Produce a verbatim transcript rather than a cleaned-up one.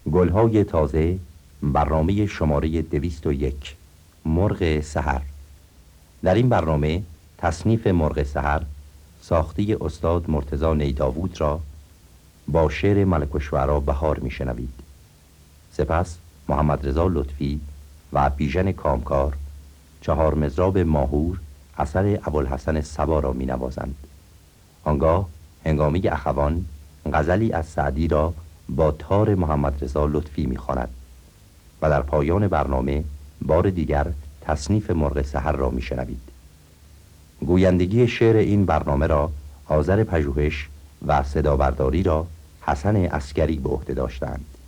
گلهای تازه، برنامه شماره دویست و یک، مرغ سحر. در این برنامه تصنیف مرغ سحر ساخته استاد مرتضی نیداوود را با شعر ملک الشعرا بهار میشنوید. سپس محمد رضا لطفی و بیژن کامکار چهار مضراب ماهور اثر ابوالحسن صبا را می نوازند. آنگاه هنگامی اخوان غزلی از سعدی را با تار محمد رضا لطفی می خواند و در پایان برنامه بار دیگر تصنیف مرغ سحر را می شنوید. گویندگی شعر این برنامه را آذر پژوهش و صدابرداری را حسن عسکری به عهده داشتند.